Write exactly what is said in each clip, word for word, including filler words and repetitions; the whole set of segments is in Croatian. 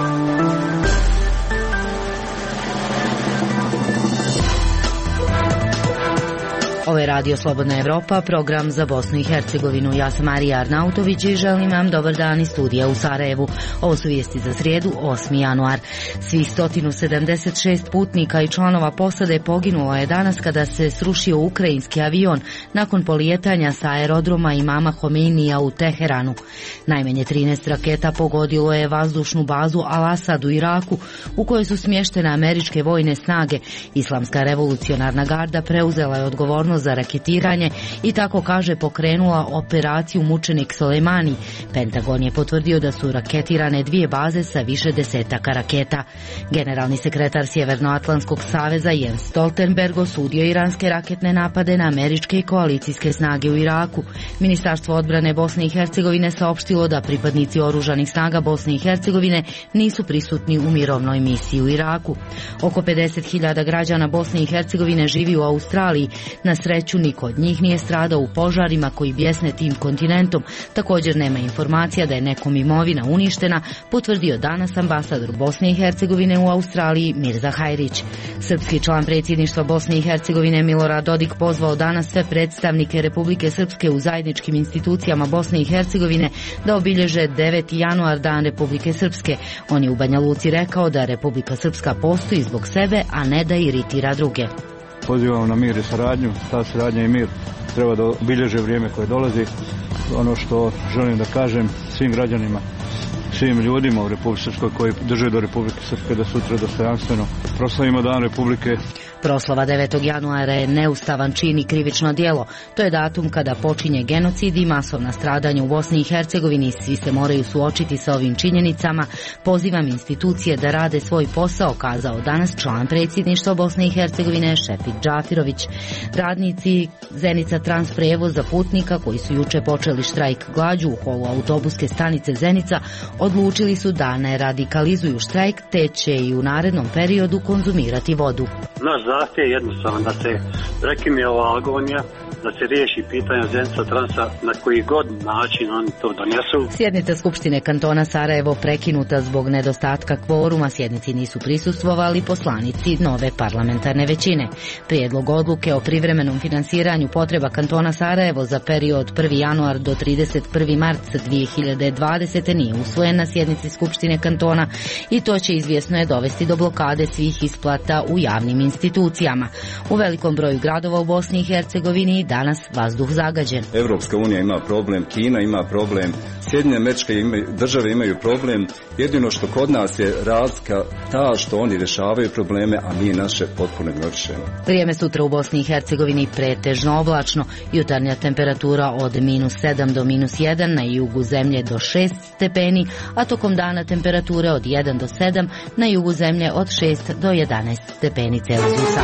Ovo je Radio Slobodna Evropa, program za Bosnu i Hercegovinu. Ja sam Marija Arnautović i želim vam dobar dan iz studija u Sarajevu. Ovo su vijesti za srijedu, osmi januar. Svih sto sedamdeset šest putnika i članova posade poginulo je danas kada se srušio ukrajinski avion nakon polijetanja sa aerodroma Imama Homeinija u Teheranu. Najmanje trinaest raketa pogodilo je vazdušnu bazu Al-Asad u Iraku, u kojoj su smještene američke vojne snage. Islamska revolucionarna garda preuzela je odgovornost za raketiranje i tako kaže pokrenula operaciju Mučenik Soleimani. Pentagon je potvrdio da su raketirane dvije baze sa više desetaka raketa. Generalni sekretar Sjevernoatlantskog saveza Jens Stoltenberg osudio iranske raketne napade na američke i koalicijske snage u Iraku. Ministarstvo odbrane Bosne i Hercegovine saopštilo da pripadnici oružanih snaga Bosne i Hercegovine nisu prisutni u mirovnoj misiji u Iraku. Oko pedeset hiljada građana Bosne i Hercegovine živi u Australiji. Na sreću niko od njih nije stradao u požarima koji bjesne tim kontinentom. Također nema informacija da je nekom imovina uništena, potvrdio danas ambasador Bosne i Hercegovine u Australiji Mirza Hajrić. Srpski član predsjedništva Bosne i Hercegovine Milorad Dodik pozvao danas sve predstavnike Republike Srpske u zajedničkim institucijama Bosne i Hercegovine da obilježe deveti januar, dan Republike Srpske. On je u Banja Luci rekao da Republika Srpska postoji zbog sebe, a ne da iritira druge. Pozivamo na mir i saradnju, ta saradnja i mir treba da obilježe vrijeme koje dolazi. Ono što želim da kažem svim građanima, svim ljudima u Republike Srpskoj koji drže do Republike Srpske da sutra dostojanstveno proslavimo dan Republike. Proslava devetog januara je neustavan čin i krivično djelo. To je datum kada počinje genocid i masovna stradanja u Bosni i Hercegovini. Svi se moraju suočiti sa ovim činjenicama. Pozivam institucije da rade svoj posao, kazao danas član predsjedništva Bosne i Hercegovine Šefik Džafirović. Radnici Zenica Trans prijevoza putnika koji su juče počeli štrajk glađu u holu autobuske stanice Zenica odlučili su da ne radikalizuju štrajk, te će i u narednom periodu konzumirati vodu. Naš zahtjev je jednostavan, da se prekine ova agonija, da se riješi pitanje Zenica Transa na koji god način oni to donesu. Sjednica Skupštine kantona Sarajevo prekinuta zbog nedostatka kvoruma. Sjednici nisu prisustvovali poslanici nove parlamentarne većine. Prijedlog odluke o privremenom finansiranju potreba kantona Sarajevo za period prvi januar do trideset prvi mart dvije hiljade dvadesete. nije usvojen na sjednici Skupštine kantona i to će izvjesno je dovesti do blokade svih isplata u javnim institucijama. U velikom broju gradova u Bosni i Hercegovini danas vazduh zagađen. Evropska unija ima problem, Kina ima problem, Sjedinjene Američke države imaju problem. Jedino što kod nas je razlika ta što oni rješavaju probleme, a mi naše potpuno ignorišemo. Vrijeme sutra u Bosni i Hercegovini pretežno oblačno. Jutarnja temperatura od minus sedam do minus jedan, na jugu zemlje do šest stepeni, a tokom dana temperature od jedan do sedam, na jugu zemlje od šest do jedanaest stepeni Celzijusa.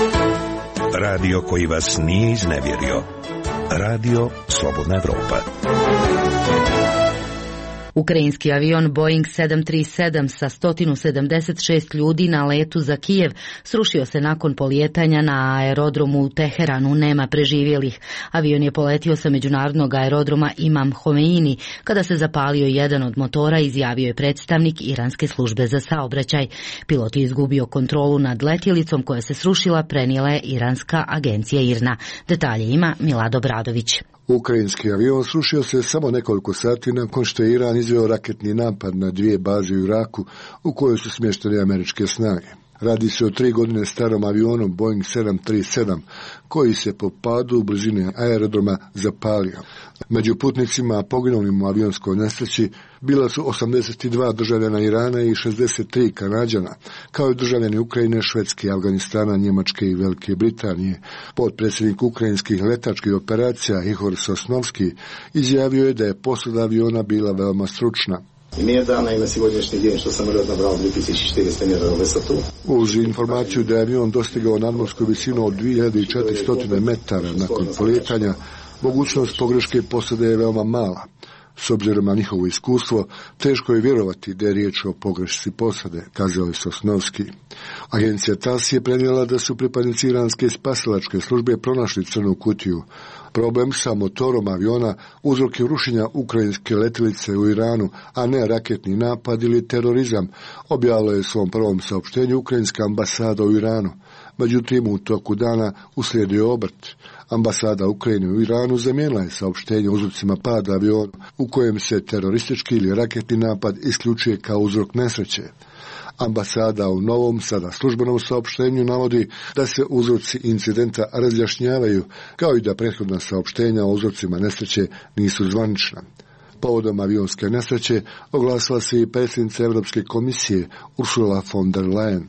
Radio koji vas nije iznevjerio. Radio Slobodna Evropa. Ukrajinski avion Boeing sedam tri sedam sa sto sedamdeset šest ljudi na letu za Kijev srušio se nakon polijetanja na aerodromu u Teheranu. Nema preživjelih. Avion je poletio sa međunarodnog aerodroma Imam Homeini. Kada se zapalio jedan od motora, izjavio je predstavnik iranske službe za saobraćaj. Pilot je izgubio kontrolu nad letjelicom koja se srušila, prenijela je iranska agencija IRNA. Detalje ima Milado Bradović. Ukrajinski avion srušio se samo nekoliko sati nakon što je Iran izveo raketni napad na dvije baze u Iraku u kojoj su smještene američke snage. Radi se o tri godine starom avionu Boeing sedam tri sedam koji se po padu u blizini aerodroma zapalio. Među putnicima poginulim u avionskoj nesreći bila su osamdeset dva državljana Irana i šezdeset tri Kanađana, kao i državljani Ukrajine, Švedske, Afganistana, Njemačke i Velike Britanije. Potpredsjednik ukrajinskih letačkih operacija Ihor Sosnovski izjavio je da je posada aviona bila veoma stručna. Nije dana i na сегодняшний день što samoljet nabrao dvije tisuće četiristo metara visotu. Uz informaciju da je avion dostigao nadmorsku visinu od dvije hiljade četiristo metara nakon polijetanja, mogućnost pogreške posade je veoma mala. S obzirom na njihovo iskustvo, teško je vjerovati da je riječ o pogrešci posade, kazao je Sosnovski. Agencija TASS je prenijela da su pripadnici iranske spasilačke službe pronašli crnu kutiju. Problem sa motorom aviona uzrok je rušenja ukrajinske letjelice u Iranu, a ne raketni napad ili terorizam, objavila je u svom prvom saopštenju ukrajinska ambasada u Iranu. Međutim, u toku dana uslijedio je obrt. Ambasada Ukrajine u Iranu zamijenila je saopštenje o uzrocima pada aviona, u kojem se teroristički ili raketni napad isključuje kao uzrok nesreće. Ambasada u novom, sada službenom saopštenju navodi da se uzroci incidenta razjašnjavaju, kao i da prethodna saopštenja o uzrocima nesreće nisu zvanična. Povodom avionske nesreće oglasila se i predsjednica Europske komisije Ursula von der Leyen.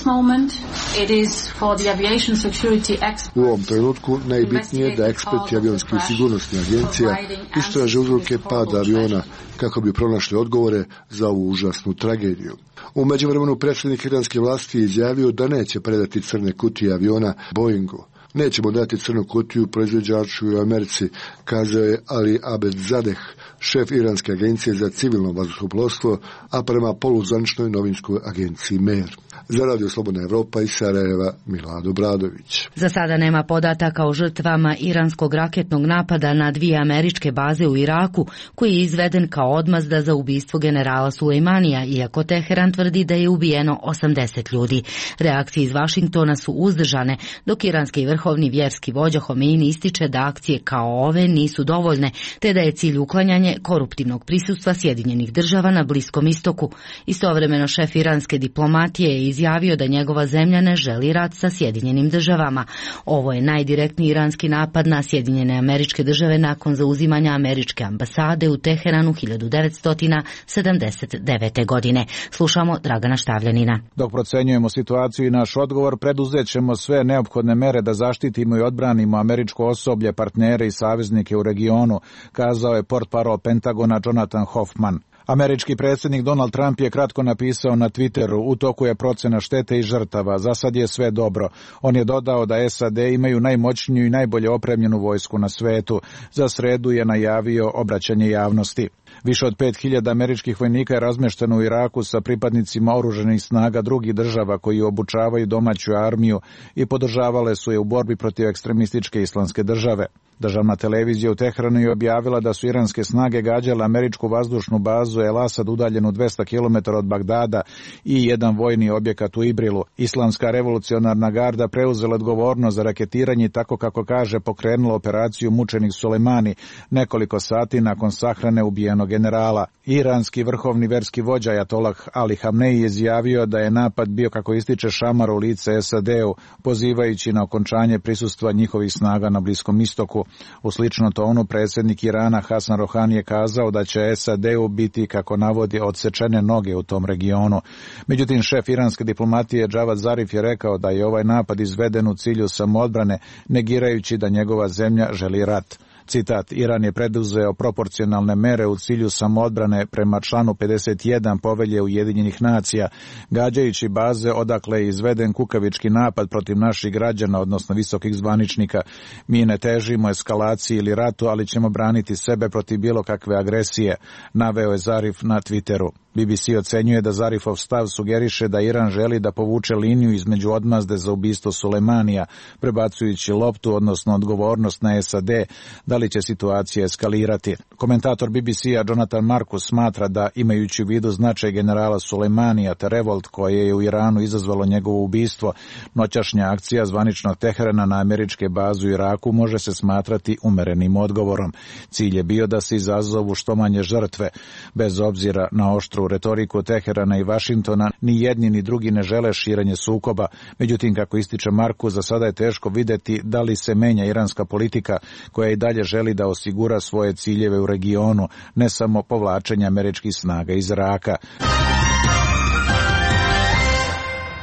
U ovom trenutku najbitnije je da eksperti avionskih sigurnosnih agencija istraže uzroke pada aviona kako bi pronašli odgovore za ovu užasnu tragediju. U međuvremenu predsjednik iranske vlasti je izjavio da neće predati crne kutije aviona Boeingu. Nećemo dati crnu kutiju proizvođaču u Americi, kazao je Ali Abedzadeh, šef iranske agencije za civilno vazduhoplovstvo, a prema poluzvaničnoj novinskoj agenciji Mer. Za Radio Slobodna Evropa iz Sarajeva, Milado Bradović. Za sada nema podataka o žrtvama iranskog raketnog napada na dvije američke baze u Iraku, koji je izveden kao odmazda za ubistvo generala Sulejmanija, iako Teheran tvrdi da je ubijeno osamdeset ljudi. Reakcije iz Vašingtona su uzdržane, dok iranski vrhovni vjerski vođa Homeini ističe da akcije kao ove nisu dovoljne, te da je cilj uklanjanje koruptivnog prisustva Sjedinjenih država na Bliskom istoku. Istovremeno šef iranske diplomatije je izjavio da njegova zemlja ne želi rat sa Sjedinjenim državama. Ovo je najdirektniji iranski napad na Sjedinjene Američke Države nakon zauzimanja američke ambasade u Teheranu hiljadu devetsto sedamdeset devete. godine. Slušamo Dragana Štavljanina. Dok procenjujemo situaciju i naš odgovor, preduzet ćemo sve neophodne mere da zaštitimo i odbranimo američko osoblje, partnere i saveznike u regionu, kazao je portparol Pentagona Jonathan Hoffman. Američki predsjednik Donald Trump je kratko napisao na Twitteru: u toku je procena štete i žrtava, za sad je sve dobro. On je dodao da S A D imaju najmoćniju i najbolje opremljenu vojsku na svetu. Za sredu je najavio obraćanje javnosti. Više od pet hiljada američkih vojnika je razmješteno u Iraku sa pripadnicima oružanih snaga drugih država koji obučavaju domaću armiju i podržavale su je u borbi protiv ekstremističke islamske države. Državna televizija u Teheranu je objavila da su iranske snage gađale američku vazdušnu bazu El Asad udaljenu dvesta kilometara od Bagdada i jedan vojni objekat u Ibrilu. Islamska revolucionarna garda preuzela odgovornost za raketiranje, tako kako kaže pokrenula operaciju Mučenik Sulejmani nekoliko sati nakon sahrane ubijenog generala. Iranski vrhovni verski vođa Ajatolah Ali Hamneji je izjavio da je napad bio, kako ističe, šamar u lice S A D-u, pozivajući na okončanje prisustva njihovih snaga na Bliskom istoku. U slično tonu predsjednik Irana Hasan Rohani je kazao da će S A D-u biti, kako navodi, odsečene noge u tom regionu. Međutim, šef iranske diplomatije Javad Zarif je rekao da je ovaj napad izveden u cilju samoodbrane, negirajući da njegova zemlja želi rat. Citat: Iran je preduzeo proporcionalne mere u cilju samoodbrane prema članu pedeset jedan Povelje Ujedinjenih nacija, gađajući baze odakle je izveden kukavički napad protiv naših građana, odnosno visokih zvaničnika. Mi ne težimo eskalaciji ili ratu, ali ćemo braniti sebe protiv bilo kakve agresije, naveo je Zarif na Twitteru. B B C ocenjuje da Zarifov stav sugeriše da Iran želi da povuče liniju između odmazde za ubistvo Sulejmanija, prebacujući loptu, odnosno odgovornost na S A D, da li će situacija eskalirati. Komentator B B C-a Jonathan Marcus smatra da, imajući u vidu značaj generala Sulejmanija te revolt koje je u Iranu izazvalo njegovo ubistvo, noćašnja akcija zvaničnog Teherana na američke baze u Iraku može se smatrati umerenim odgovorom. Cilj je bio da se izazovu što manje žrtve. Bez obzira na oštru retoriku Teherana i Vašingtona, ni jedni ni drugi ne žele širenje sukoba. Međutim, kako ističe Marku, za sada je teško vidjeti da li se menja iranska politika, koja i dalje želi da osigura svoje ciljeve u regionu, ne samo povlačenje američkih snaga iz Iraka. U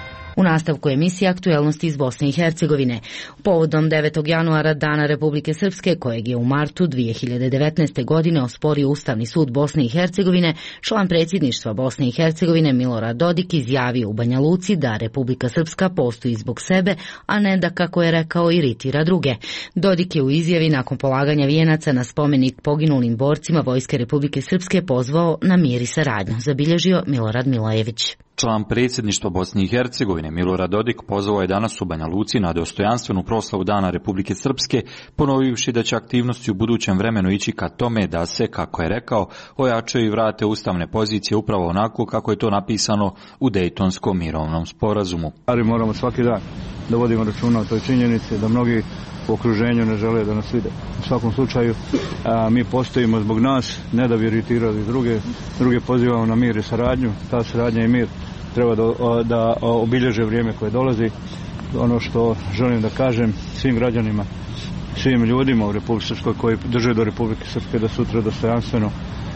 nastavku emisije Aktuelnosti iz Bosne i Hercegovine. Povodom devetog januara, Dana Republike Srpske, kojeg je u martu dvije hiljade devetnaeste. godine osporio Ustavni sud Bosne i Hercegovine, član predsjedništva Bosne i Hercegovine Milorad Dodik izjavio u Banja Luci da Republika Srpska postoji zbog sebe, a ne da, kako je rekao, iritira druge. Dodik je u izjavi nakon polaganja vijenaca na spomenik poginulim borcima Vojske Republike Srpske pozvao na mir i saradnju, zabilježio Milorad Milojević. Član predsjedništva Bosne i Hercegovine Milorad Dodik pozvao je danas u Banja Luci na dostojanstvenu proslavu Dana Republike Srpske, ponovivši da će aktivnosti u budućem vremenu ići ka tome da se, kako je rekao, ojačaju i vrate ustavne pozicije upravo onako kako je to napisano u Dejtonskom mirovnom sporazumu. Ali moramo svaki dan da vodimo računa o toj činjenici da mnogi u okruženju ne žele da nas vide. U svakom slučaju a, mi postojimo zbog nas, ne da bi iritirali druge, druge pozivamo na mir i saradnju. Ta saradnja i mir treba da, da obilježe vrijeme koje dolazi. Ono što želim da kažem svim građanima, svim ljudima u Republike Srpskoj koji drže do Republike Srpske da sutra dostojanstveno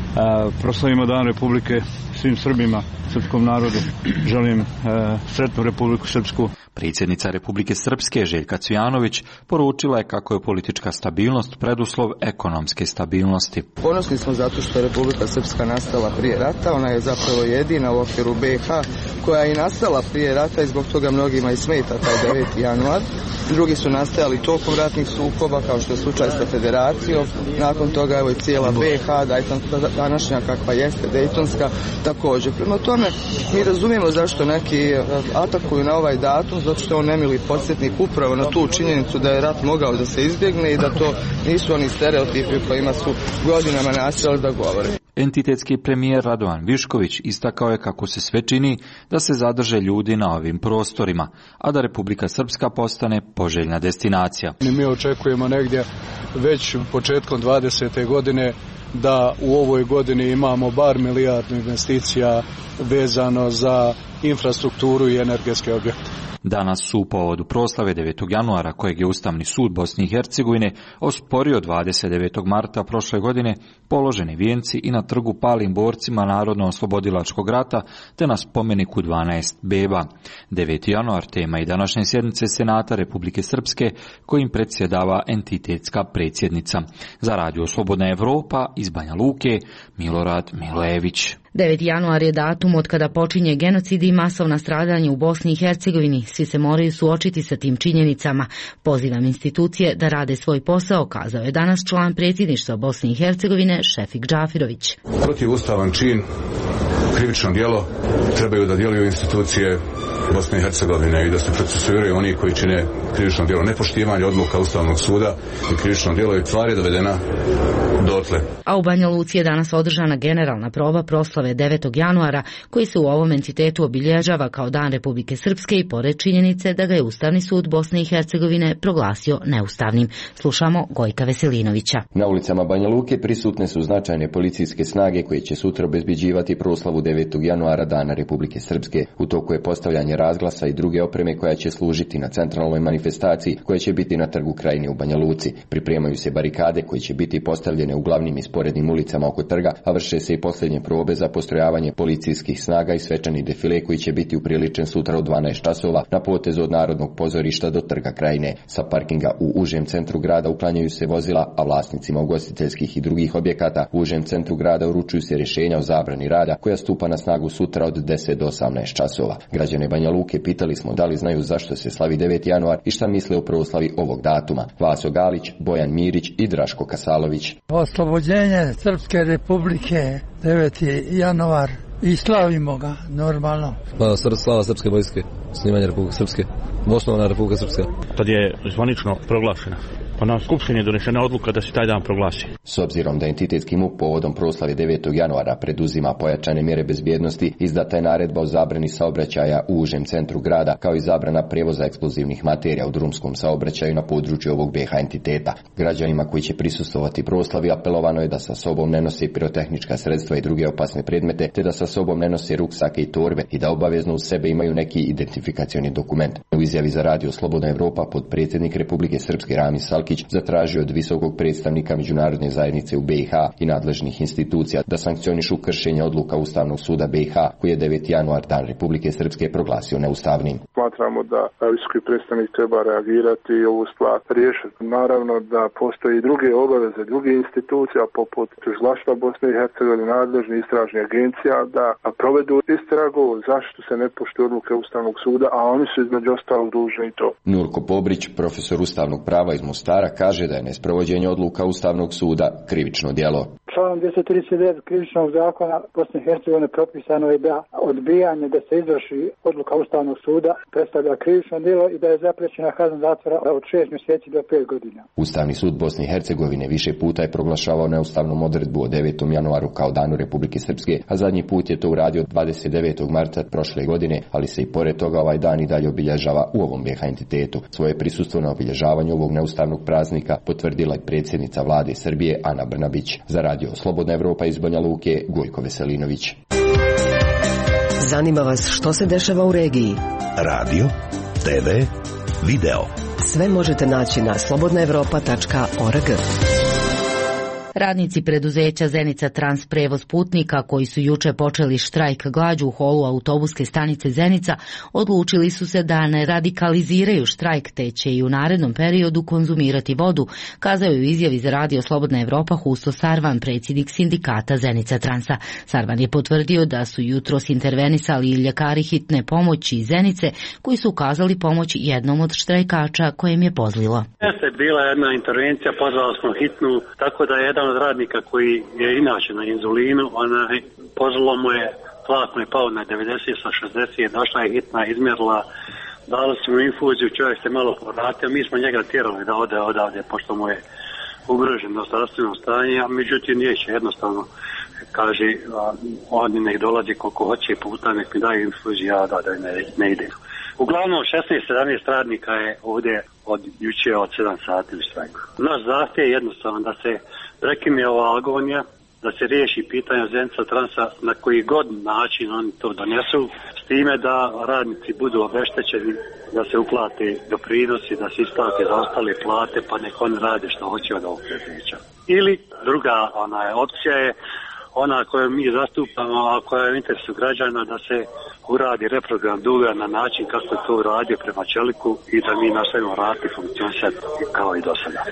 a, proslavimo Dan Republike svim Srbima, srpskom narodu. Želim a, sretnu Republiku Srpsku. Predsjednica Republike Srpske Željka Cvijanović poručila je kako je politička stabilnost preduslov ekonomske stabilnosti. Ponosni smo zato što je Republika Srpska nastala prije rata, ona je zapravo jedina u okviru B iH koja je i nastala prije rata i zbog toga mnogima i smeta taj deveti januar. Drugi su nastajali tokom ratnih sukoba, kao što je slučaj sa Federacijom. Nakon toga evo i cijela B iH, današnja kakva jeste, Dejtonska, također. Prema tome, mi razumijemo zašto neki atakuju na ovaj datum, zato što on nemili podsjetnik upravo na tu činjenicu da je rat mogao da se izbjegne i da to nisu oni stereotipi o kojima su godinama nastojali da govore. Entitetski premijer Radovan Višković istakao je kako se sve čini da se zadrže ljudi na ovim prostorima, a da Republika Srpska postane poželjna destinacija. Mi očekujemo negdje već početkom dvadesete godine da u ovoj godini imamo bar milijardu investicija vezano za infrastrukturu i energetske objekte. Danas su u povodu proslave devetog januara, kojeg je Ustavni sud Bosne i Hercegovine osporio dvadeset devetog marta prošle godine, položeni vijenci i na trgu palim borcima Narodno-oslobodilačkog rata te na spomeniku dvanaest beba. deveti januar tema i današnje sjednice Senata Republike Srpske, kojim predsjedava entitetska predsjednica. Za Radio Slobodna Evropa iz Banja Luke, Milorad Milojević. deveti januar je datum od kada počinje genocid i masovna stradanja u Bosni i Hercegovini. Svi se moraju suočiti sa tim činjenicama. Pozivam institucije da rade svoj posao, kazao je danas član predsjedništva Bosne i Hercegovine Šefik Džafirović. Protivustavan čin, krivično djelo, trebaju da djeluju institucije Bosne i Hercegovine i da se procesuiraju oni koji čine krivično djelo. Nepoštivanje odluka Ustavnog suda i krivično djelo i tvar je dovedena dotle. A u Banja Luci je danas održana generalna proba proslave devetog januara, koji se u ovom entitetu obilježava kao Dan Republike Srpske i pored činjenice da ga je Ustavni sud Bosne i Hercegovine proglasio neustavnim. Slušamo Gojka Veselinovića. Na ulicama Banja Luke prisutne su značajne policijske snage koje će sutra obezbeđivati proslavu devetog januara Dana Republike Srpske. U toku je postavljanje razglasa i druge opreme koja će služiti na centralnoj manifestaciji koja će biti na trgu Krajine u Banja Luci. Pripremaju se barikade koje će biti postavljene u glavnim i sporednim ulicama oko trga, a vrše se i posljednje probe za postrojavanje policijskih snaga i svečani defile koji će biti upriličen sutra u dvanaest časova na potezu od Narodnog pozorišta do trga Krajine. Sa parkinga u užem centru grada uklanjaju se vozila, a vlasnicima ugostiteljskih i drugih objekata u užem centru grada uručuju se rješenja o zabrani rada koja stupa na snagu sutra od deset do osamnaest časova. Građane Banja Luke pitali smo da li znaju zašto se slavi deveti januar i šta misle o proslavi ovog datuma. Vaso Galić, Bojan Mirić i Draško Kasalović. Oslobođenje Srpske republike deveti januar i slavimo ga normalno. Slava, slava Srpske vojske, snimanje Republike Srpske, osnovana Republika Srpska. Tad je zvanično proglašena. Pa na skupštini je donešena odluka da se taj dan proglasi. S obzirom da entitetski M U P povodom proslave devetog januara preduzima pojačane mjere bezbjednosti, izdata je naredba o zabrani saobraćaja u užem centru grada, kao i zabrana prijevoza eksplozivnih materija u drumskom saobraćaju na području ovog B iH entiteta. Građanima koji će prisustvovati proslavi apelovano je da sa sobom ne nose pirotehnička sredstva i druge opasne predmete, te da sa sobom ne nose ruksake i torbe i da obavezno uz sebe imaju neki identifikacioni dokument. U izjavi za Radio Slobodna Evropa potpredsjednik Republike Srpske Rami Salkić Pankić zatražio od visokog predstavnika međunarodne zajednice u B i H i nadležnih institucija da sankcionišu kršenje odluka Ustavnog suda B i H koji je deveti januar Dan Republike Srpske proglasio neustavnim. Smatramo da visoki predstavnik treba reagirati i ovu stvar riješiti. Naravno da postoji i druge obaveze, druge institucija poput tužilaštva Bosne i Hercegovine, nadležnih istražnih agencija da provedu istragu zašto se ne poštuju odluke Ustavnog suda, a oni su između ostalog dužni i to. Nurko Pobrić, profesor ustavnog prava iz Mostara, kaže da je nesprovođenje odluka Ustavnog suda krivično djelo. Članom dvjesto trideset devet krivičnog zakona Bosne i Hercegovine propisano je da odbijanje da se izvrši odluka Ustavnog suda predstavlja krivično djelo i da je zapriječena kazna zatvora od šest mjeseci do pet godina. Ustavni sud Bosne i Hercegovine više puta je proglašavao neustavnom odredbu od devetom januaru kao Danu Republike Srpske, a zadnji put je to uradio dvadeset devetog marta prošle godine, ali se i pored toga ovaj dan i dalje obilježava u ovom B i H entitetu. Svoje prisustvo na obilježavanju ovog neustavnog praznika potvrdila je predsjednica vlade Srbije Ana Brnabić. Za Radio Slobodna Evropa iz Banja Luke, Gojko Veselinović. Zanima vas što se dešava u regiji? Radio, te ve, video. Sve možete naći na slobodna evropa tačka org. Radnici preduzeća Zenica Trans prevoz putnika koji su juče počeli štrajk glađu u holu autobuske stanice Zenica odlučili su se da ne radikaliziraju štrajk te će i u narednom periodu konzumirati vodu, kazao je u izjavi za Radio Slobodna Evropa Husto Sarvan, predsjednik sindikata Zenica Transa. Sarvan je potvrdio da su jutros intervenisali i ljekari hitne pomoći iz Zenice koji su ukazali pomoć jednom od štrajkača kojem je pozlilo. Jeste bila jedna intervencija, pozvali smo hitnu, tako da je jedan od radnika koji je inače na inzulinu, onaj pozvalo mu je, tlak mu je pao na devedeset sa šezdeset, došla je hitna, izmjerila, dali smo infuziju, čovjek se malo povratio, mi smo njega tjerali da ode odavde, pošto mu je ugroženo zdravstveno stanje, a međutim neće, jednostavno kaže, oni nek dolazi koliko hoće puta, nek mi daju infuziju, ja da, da ne, ne ide. Uglavnom šesnaest sedamnaest radnika je ovdje od juče od sedam sati u štrajku. Naš zahtjev je jednostavan da se prekine ova agonija, da se riješi pitanje Zenica Transa na koji god način oni to donesu, s time da radnici budu obeštećeni, da se uplate doprinosi, da se isplate za ostale plate, pa nek oni rade što hoće od ovog predsjedniča. Ili druga ona je, opcija je ona koju mi zastupamo, a koja je u interesu građana, da se uradi reprogram duga na način kako je to uradio prema Čeliku i da mi nastavimo raditi funkcionisati kao i do sada.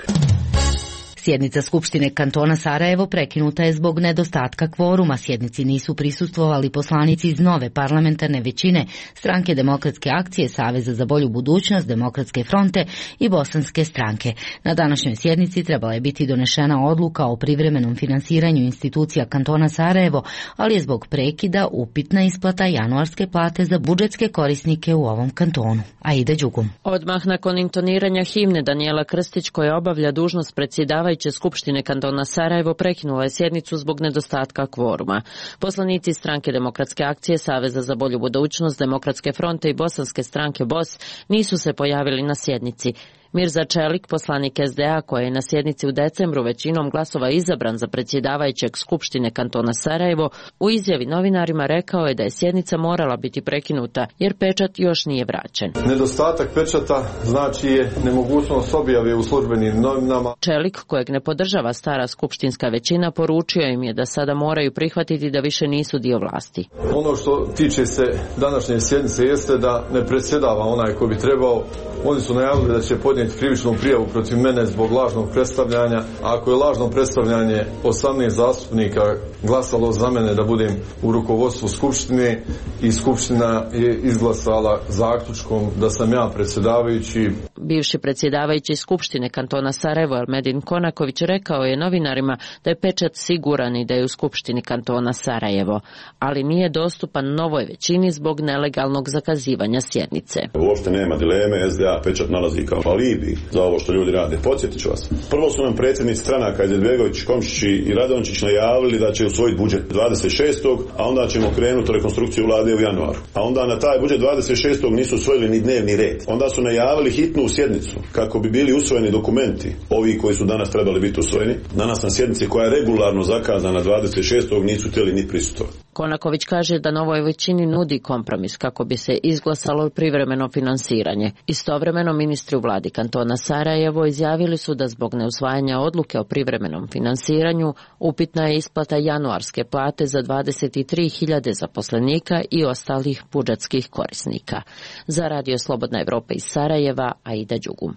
Sjednica Skupštine kantona Sarajevo prekinuta je zbog nedostatka kvoruma. Sjednici nisu prisustvovali poslanici iz nove parlamentarne većine, Stranke demokratske akcije, Saveza za bolju budućnost, Demokratske fronte i Bosanske stranke. Na današnjoj sjednici trebala je biti donešena odluka o privremenom finansiranju institucija kantona Sarajevo, ali je zbog prekida upitna isplata januarske plate za budžetske korisnike u ovom kantonu. Aida Đugum. Odmah nakon intoniranja himne Danijela Krstić, koja obavlja dužnost predsjedavajuće Skupštine kantona Sarajevo, prekinula je sjednicu zbog nedostatka kvoruma. Poslanici Stranke demokratske akcije, Saveza za bolju budućnost, Demokratske fronte i Bosanske stranke B O S nisu se pojavili na sjednici. Mirza Čelik, poslanik S D A koji je na sjednici u decembru većinom glasova izabran za predsjedavajućeg Skupštine kantona Sarajevo, u izjavi novinarima rekao je da je sjednica morala biti prekinuta jer pečat još nije vraćen. Nedostatak pečata znači je nemogućnost objave u službenim novinama. Čelik, kojeg ne podržava stara skupštinska većina, poručio im je da sada moraju prihvatiti da više nisu dio vlasti. Ono što tiče se današnje sjednice jeste da ne predsjedava onaj koji bi trebao. Oni su najavili da će podnijeti krivičnu prijavu protiv mene zbog lažnog predstavljanja. A ako je lažno predstavljanje osamnaest zastupnika glasalo za mene da budem u rukovodstvu Skupštine i Skupština je izglasala zaključkom da sam ja predsjedavajući. Bivši predsjedavajući Skupštine kantona Sarajevo Elmedin Konaković rekao je novinarima da je pečat siguran i da je u Skupštini kantona Sarajevo, ali nije dostupan novoj većini zbog nelegalnog zakazivanja sjednice. Uopšte nema dileme, S D A pečat nalazi kao alibi za ovo što ljudi rade. Podsjetit ću vas. Prvo su nam predsjednici stranaka Izetbegović, Komšić i Radončić najavili da će usvojiti budžet dvadeset šestog a onda ćemo krenuti u rekonstrukciju vlade u januaru. A onda na taj budžet dvadeset šestog nisu usvojili ni dnevni red. Onda su najavili hitnu sjednicu kako bi bili usvojeni dokumenti, ovi koji su danas trebali biti usvojeni. Danas na sjednici koja je regularno zakazana dvadeset šestog nisu htjeli ni prisustvovati. Konaković kaže da novoj većini nudi kompromis kako bi se izglasalo privremeno finansiranje. Istovremeno Istovremeno, ministri u vladi kantona Sarajevo izjavili su da zbog neusvajanja odluke o privremenom finansiranju upitna je isplata januarske plate za dvadeset tri hiljade zaposlenika i ostalih budžetskih korisnika. Za Radio Slobodna Evropa iz Sarajeva, Aida Đugum.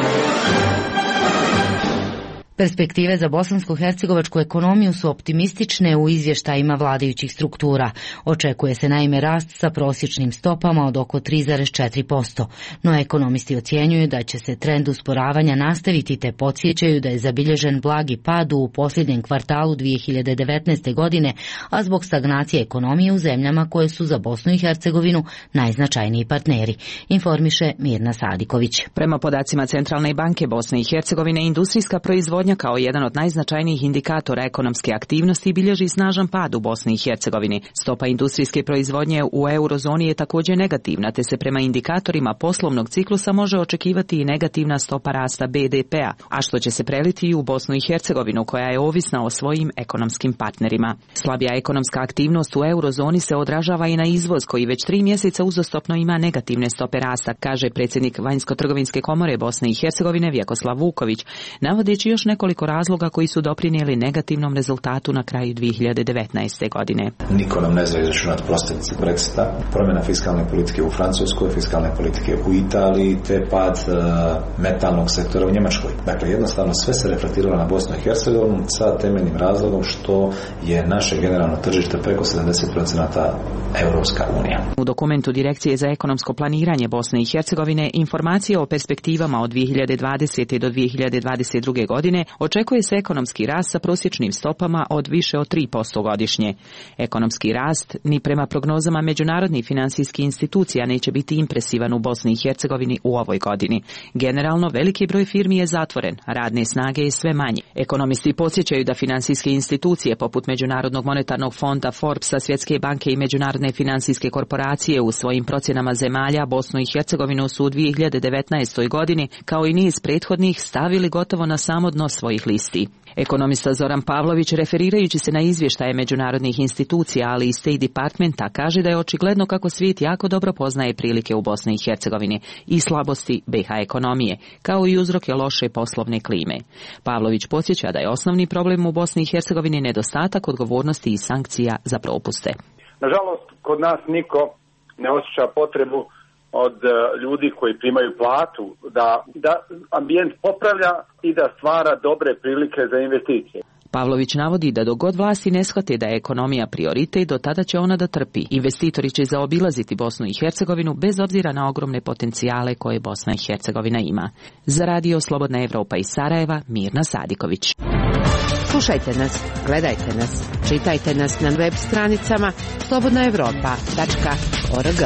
Perspektive za bosansko-hercegovačku ekonomiju su optimistične u izvještajima vladajućih struktura. Očekuje se naime rast sa prosječnim stopama od oko tri zarez četiri posto, no ekonomisti ocjenjuju da će se trend usporavanja nastaviti te podsjećaju da je zabilježen blagi pad u posljednjem kvartalu dvije hiljade devetnaeste. godine, a zbog stagnacije ekonomije u zemljama koje su za Bosnu i Hercegovinu najznačajniji partneri, informiše Mirna Sadiković. Prema podacima Centralne banke Bosne i Hercegovine, industrijska proizvodnja kao jedan od najznačajnijih indikatora ekonomske aktivnosti bilježi snažan pad u Bosni i Hercegovini. Stopa industrijske proizvodnje u eurozoni je također negativna, te se prema indikatorima poslovnog ciklusa može očekivati i negativna stopa rasta be de pea, a što će se preliti i u Bosnu i Hercegovinu, koja je ovisna o svojim ekonomskim partnerima. Slabija ekonomska aktivnost u eurozoni se odražava i na izvoz, koji već tri mjeseca uzastopno ima negativne stope rasta, kaže predsjednik Vanjsko-trgovinske komore Bosne i Hercegovine Vjekoslav Vuković, navodeći još nekoliko razloga koji su doprinijeli negativnom rezultatu na kraju dvije hiljade devetnaeste. godine. Niko nam ne zna izračunati posljedice Brexita, promjena fiskalne politike u Francuskoj, fiskalne politike u Italiji, te pad uh, metalnog sektora u Njemačkoj. Dakle, jednostavno sve se reflektiralo na Bosnu i Hercegovinu sa temeljnim razlogom što je naše generalno tržište preko sedamdeset posto Europska unija. U dokumentu Direkcije za ekonomsko planiranje Bosne i Hercegovine informacije o perspektivama od dvije hiljade dvadesete. do dvije hiljade dvadeset druge. godine očekuje se ekonomski rast sa prosječnim stopama od više od tri posto godišnje. Ekonomski rast ni prema prognozama međunarodnih financijskih institucija neće biti impresivan u Bosni i Hercegovini u ovoj godini. Generalno, veliki broj firmi je zatvoren, radne snage je sve manje. Ekonomisti podsjećaju da financijske institucije poput Međunarodnog monetarnog fonda, Forbesa, Svjetske banke i Međunarodne financijske korporacije u svojim procjenama zemalja Bosnu i Hercegovinu su u dvije hiljade devetnaestoj. godini, kao i niz prethodnih, stavili gotovo na samo dno svojih listi. Ekonomista Zoran Pavlović, referirajući se na izvještaje međunarodnih institucija, ali i State Departmenta, kaže da je očigledno kako svijet jako dobro poznaje prilike u Bosni i Hercegovini i slabosti be ha ekonomije, kao i uzroke loše poslovne klime. Pavlović podsjeća da je osnovni problem u Bosni i Hercegovini nedostatak odgovornosti i sankcija za propuste. Nažalost, kod nas niko ne osjeća potrebu od ljudi koji primaju platu da, da ambijent popravlja i da stvara dobre prilike za investicije. Pavlović navodi da dok god vlasti ne shvate da je ekonomija prioritet, do tada će ona da trpi. Investitori će zaobilaziti Bosnu i Hercegovinu bez obzira na ogromne potencijale koje Bosna i Hercegovina ima. Za Radio Slobodna Evropa iz Sarajeva, Mirna Sadiković. Slušajte nas, gledajte nas, čitajte nas na web stranicama slobodna evropa tačka org.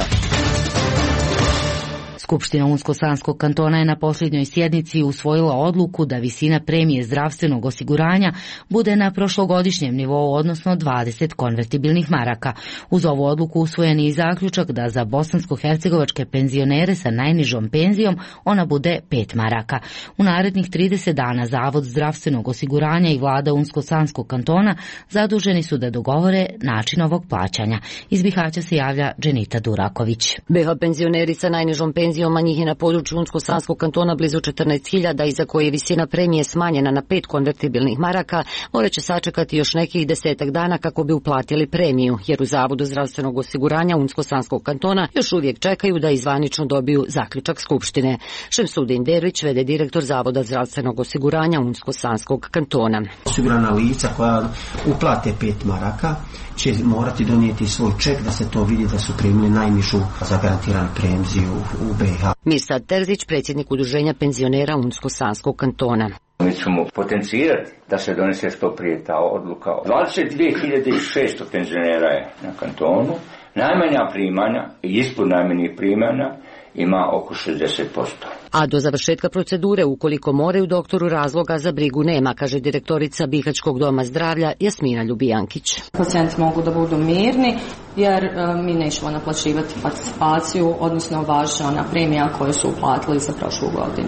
Skupština Unsko-Sanskog kantona je na posljednjoj sjednici usvojila odluku da visina premije zdravstvenog osiguranja bude na prošlogodišnjem nivou, odnosno dvadeset konvertibilnih maraka. Uz ovu odluku usvojen je i zaključak da za bosansko-hercegovačke penzionere sa najnižom penzijom ona bude pet maraka. U narednih trideset dana Zavod zdravstvenog osiguranja i vlada Unsko-Sanskog kantona zaduženi su da dogovore način ovog plaćanja. Iz Bihaća se javlja Dženita Duraković. be ha penzioneri sa najnižom penzijom, a njih je na području Unsko-Sanskog kantona blizu četrnaest hiljada i za koje je visina premije smanjena na pet konvertibilnih maraka, morat će sačekati još nekih desetak dana kako bi uplatili premiju, jer u Zavodu zdravstvenog osiguranja Unsko-Sanskog kantona još uvijek čekaju da izvanično dobiju zaključak Skupštine. Šemsudin Dervić, vede direktor Zavoda zdravstvenog osiguranja Unsko-Sanskog kantona. Osigurana lica koja uplate pet maraka će morati donijeti svoj ček da se to vidi da su primili najnižu zagarantiranu premiju u be ha. Mirsad Terzić, predsjednik udruženja penzionera Unsko-Sanskog kantona. Mi ćemo potencirati da se donese što prije ta odluka. dvadeset dvije hiljade šesto penzionera je na kantonu, najmanja primanja i ispod najmanjih primanja ima oko šezdeset posto. A do završetka procedure, ukoliko moraju doktoru, razloga za brigu nema, kaže direktorica Bihaćkog doma zdravlja Jasmina Ljubijankić. Pacijenti mogu da budu mirni jer e, mi nećemo naplaćivati participaciju, odnosno važe ona premija koju su uplatili za prošlu godinu.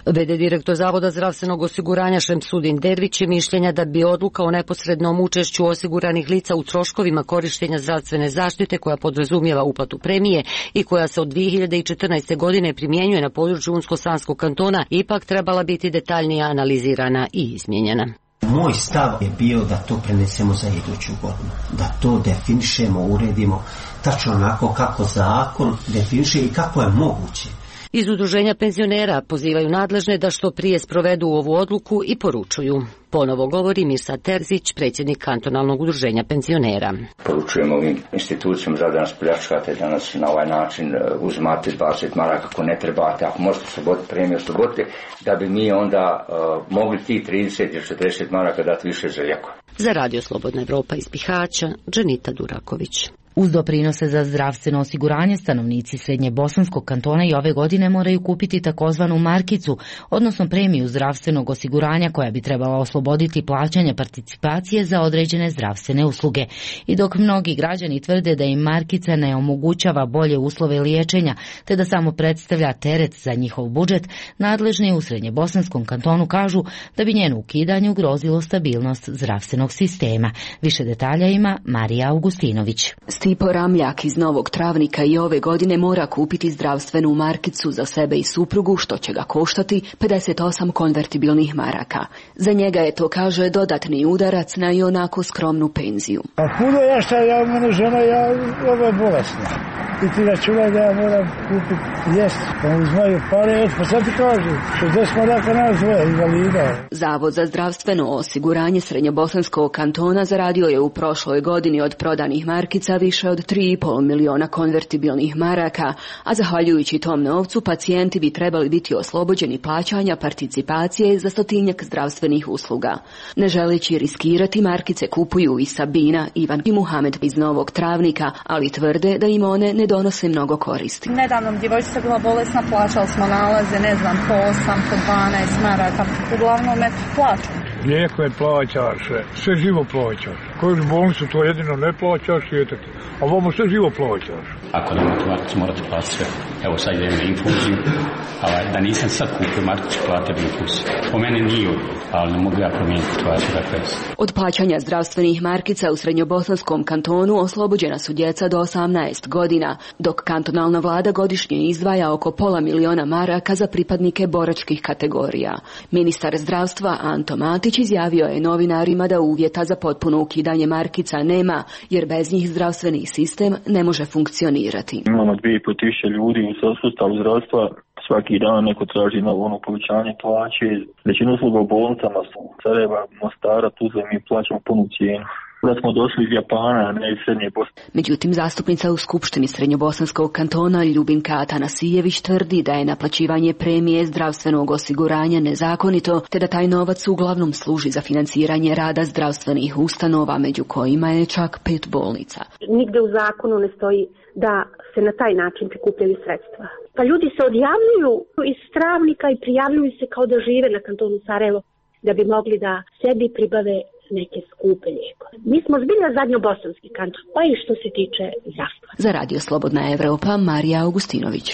V D direktor Zavoda zdravstvenog osiguranja Šemsudin Dervić je mišljenja da bi odluka o neposrednom učešću osiguranih lica u troškovima korištenja zdravstvene zaštite koja podrazumijeva uplatu premije i koja se od dvije hiljade četrnaeste. godine primjenjuje na području Unsko-Sanskog kantona ipak trebala biti detaljnije analizirana i izmijenjena. Moj stav je bio da to prenesemo za iduću godinu, da to definišemo, uredimo tačno onako kako zakon definiše i kako je moguće. Iz udruženja penzionera pozivaju nadležne da što prije sprovedu ovu odluku i poručuju. Ponovo govori Mirsa Terzić, predsjednik kantonalnog udruženja penzionera. Poručujemo ovim institucijama da nas pljačkate, da nas na ovaj način uzmate dvadeset maraka ako ne trebate, ako možete osloboditi premiju, oslobodite, da bi mi onda uh, mogli ti trideset ili četrdeset maraka dati više za lijekove. Za Radio Slobodna Evropa iz Bihaća, Dženita Duraković. Uz doprinose za zdravstveno osiguranje, stanovnici Srednje Bosanskog kantona i ove godine moraju kupiti takozvanu markicu, odnosno premiju zdravstvenog osiguranja koja bi trebala osloboditi plaćanje participacije za određene zdravstvene usluge. I dok mnogi građani tvrde da im markica ne omogućava bolje uslove liječenja, te da samo predstavlja teret za njihov budžet, nadležni u Srednje Bosanskom kantonu kažu da bi njeno ukidanje ugrozilo stabilnost zdravstvenog sistema. Više detalja ima Marija Augustinović. Stipo Ramljak iz Novog Travnika i ove godine mora kupiti zdravstvenu markicu za sebe i suprugu, što će ga koštati pedeset osam konvertibilnih maraka. Za njega je to, kaže, dodatni udarac na i onako skromnu penziju. A kudo ja šta, ja mene žena, ja ovo je bolesna. I ti računaj da ja moram kupiti jest, pa uzmaju pare, pa sad ti kažu, šezdeset maraka nas dvoje, invalida. Zavod za zdravstveno osiguranje Srednjobosanskog kantona zaradio je u prošloj godini od prodanih markica više od tri i pol miliona konvertibilnih maraka, a zahvaljujući tom novcu pacijenti bi trebali biti oslobođeni plaćanja participacije za stotinjak zdravstvenih usluga. Ne želeći riskirati, markice kupuju i Sabina, Ivan i Muhamed iz Novog Travnika, ali tvrde da im one ne donose mnogo koristi. Nedavno djevojčica bila bolesna, plaćali smo nalaze, ne znam, po osam, po dvanaest maraka, uglavnom me plaćam. Lijekove plaćaš, sve živo plaćaš. Koju bolnicu to jedino ne plaćaš, sjetati. A vamo sve živo plaćaš. Ako nemate markicu, morate platiti sve. Evo sad idem na infuziju, ali da nisam sad kupio markicu, platio bi infuziju. Po mene nije odgovor, ali ne mogu ja promijeniti situaciju dakle. Od plaćanja zdravstvenih markica u Srednjobosanskom kantonu oslobođena su djeca do osamnaest godina, dok kantonalna vlada godišnje izdvaja oko pola miliona maraka za pripadnike boračkih kategorija. Ministar zdravstva Anto Matić izjavio je novinarima da uvjeta za potpuno ukidanje markica nema, jer bez njih zdravstveni sistem ne može funkcionirati. Imamo dvije i pol tisuće ljudi u sustavu zdravstva, svaki dan neko traži novo ono povećanje plaće. Većina usluga u bolnicama su Sarajeva, Mostara, Tuzla, mi plaćamo punu cijenu. Da smo došli iz Japana, a ne iz Srednje Bosne. Međutim, zastupnica u Skupštini Srednjobosanskog kantona Ljubinka Atanasijević tvrdi da je naplaćivanje premije zdravstvenog osiguranja nezakonito, te da taj novac uglavnom služi za financiranje rada zdravstvenih ustanova, među kojima je čak pet bolnica. Nigde u zakonu ne stoji da se na taj način prikupljaju sredstva. Pa ljudi se odjavljuju iz Travnika i prijavljuju se kao da žive na kantonu Sarajevo, da bi mogli da sebi pribave neke skupe lijekove. Mi smo zbilja zadnjobosanski kanton, pa i što se tiče zdravstva. Za Radio Slobodna Evropa, Marija Augustinović.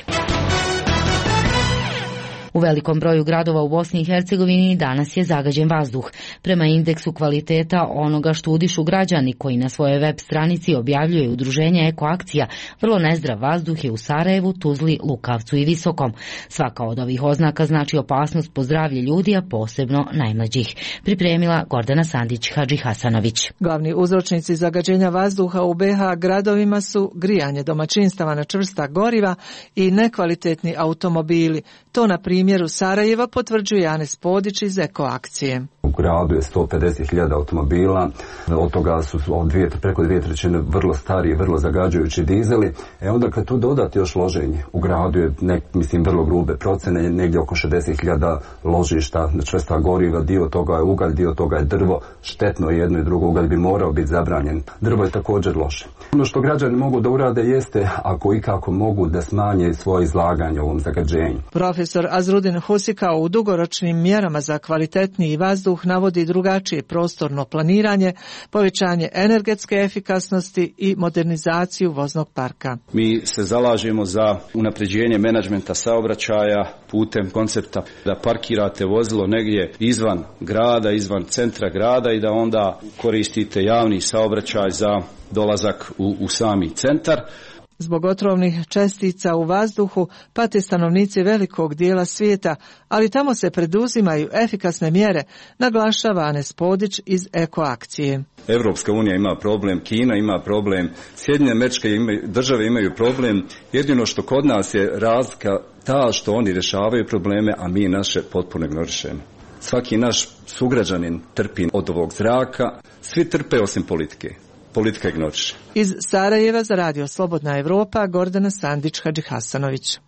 U velikom broju gradova u Bosni i Hercegovini danas je zagađen vazduh. Prema indeksu kvaliteta onoga što udišu građani koji na svojoj web stranici objavljuje udruženje Ekoakcija, vrlo nezdrav vazduh je u Sarajevu, Tuzli, Lukavcu i Visokom. Svaka od ovih oznaka znači opasnost po zdravlje ljudi, a posebno najmlađih. Pripremila Gordana Sandić Hadži Hasanović. Glavni uzročnici zagađenja vazduha u be ha gradovima su grijanje domaćinstava na čvrsta goriva i nekvalitetni automobili. To na primjeru Sarajeva potvrđuje Anes Podić iz Ekoakcije. U gradu je sto pedeset hiljada automobila, od toga su dvije, preko dvije trećine vrlo stari i vrlo zagađujući dizeli. E onda kad tu dodati još loženje, u gradu je, nek, mislim, vrlo grube procene, negdje oko šezdeset hiljada ložišta na čvrsta goriva, dio toga je ugalj, dio toga je drvo, štetno je jedno i drugo, ugalj bi morao biti zabranjen. Drvo je također loše. Ono što građani mogu da urade jeste, ako i kako mogu, da smanje svoje izlaganje ovom zagađenju. Profesor Azrudin Husika u dugoročnim mjerama za kvalitetniji vazduh vazduh navodi drugačije prostorno planiranje, povećanje energetske efikasnosti i modernizaciju voznog parka. Mi se zalažemo za unapređenje menadžmenta saobraćaja putem koncepta da parkirate vozilo negdje izvan grada, izvan centra grada i da onda koristite javni saobraćaj za dolazak u, u sami centar. Zbog otrovnih čestica u vazduhu pate stanovnici velikog dijela svijeta, ali tamo se preduzimaju efikasne mjere, naglašava Anes Podić iz Ekoakcije. Evropska unija ima problem, Kina ima problem, Sjedinjene Američke države imaju problem, jedino što kod nas je razlika ta što oni rješavaju probleme, a mi naše potpuno ignorišemo. Svaki naš sugrađanin trpi od ovog zraka, svi trpe osim politike. Politika ignoriše. Iz Sarajeva za Radio Slobodna Evropa, Gordana Sandić-Hadžihasanović.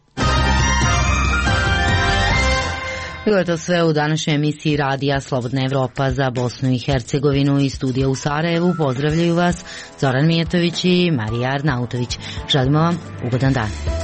Bilo je to sve u današnjoj emisiji Radija Slobodna Evropa za Bosnu i Hercegovinu i studija u Sarajevu. Pozdravljaju vas Zoran Mijetović i Marija Arnautović. Želimo vam ugodan dan.